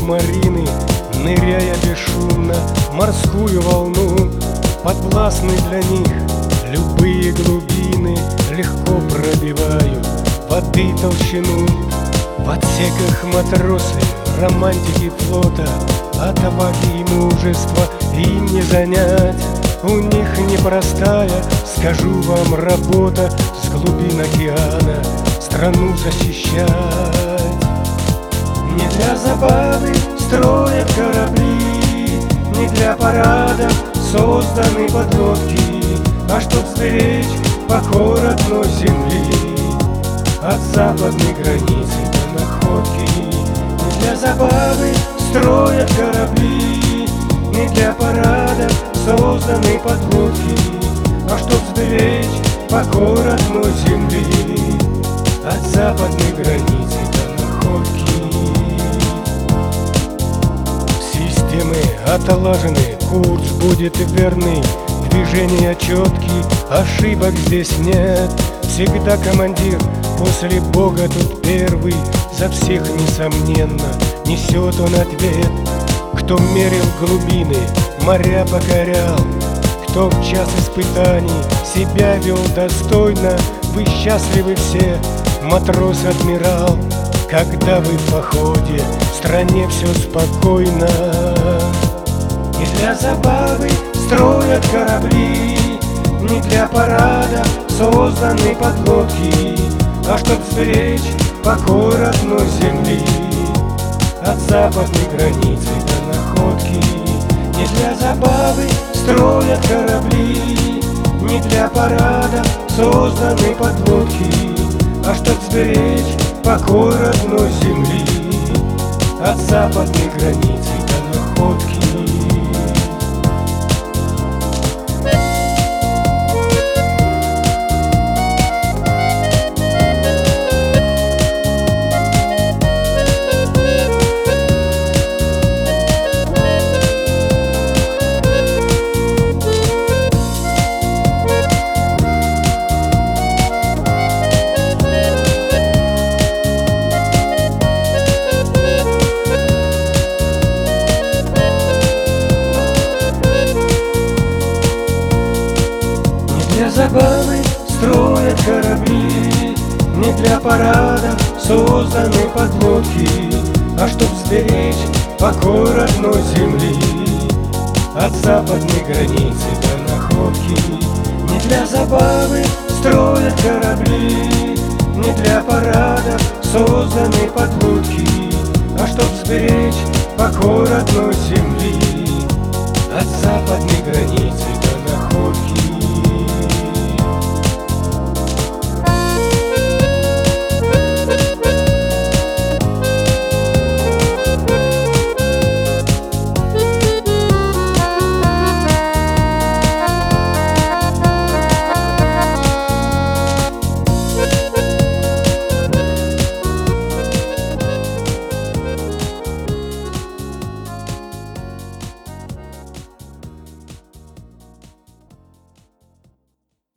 субмарины, ныряя бесшумно в морскую волну. Подвластны для них любые глубины, легко пробивают воды толщину. В отсеках матросы, романтики флота, отваги и мужества им не занять. У них непростая, скажу вам, работа с глубин океана страну защищать. Не для забавы строят корабли, не для парада созданы подлодки, а чтоб сберечь покой родной земли от западной границы до находки. Не для забавы строят корабли, не для парада созданы подлодки, а чтоб сберечь покой родной земли от западной границы до находки. Системы отлажены, курс будет верный, движения четкие, ошибок здесь нет. Всегда командир после Бога тут первый, за всех несомненно несет он ответ. Кто мерил глубины, моря покорял, кто в час испытаний себя вел достойно, вы счастливы все, матрос-адмирал, когда вы в походе, в стране все спокойно. Не для забавы строят корабли, не для парада созданы подлодки, а чтоб сберечь покой родной земли от западной границы до находки. Не для забавы строят корабли, не для парада созданы подлодки, а чтоб сберечь покой родной земли от западной границы до находки. Для забавы строят корабли, не для парада созданы подлодки, а чтоб сберечь покой родной земли от западной границы до находки. Не для забавы строят корабли, не для парада созданы подлодки, а чтоб сберечь покой родной земли от западной границы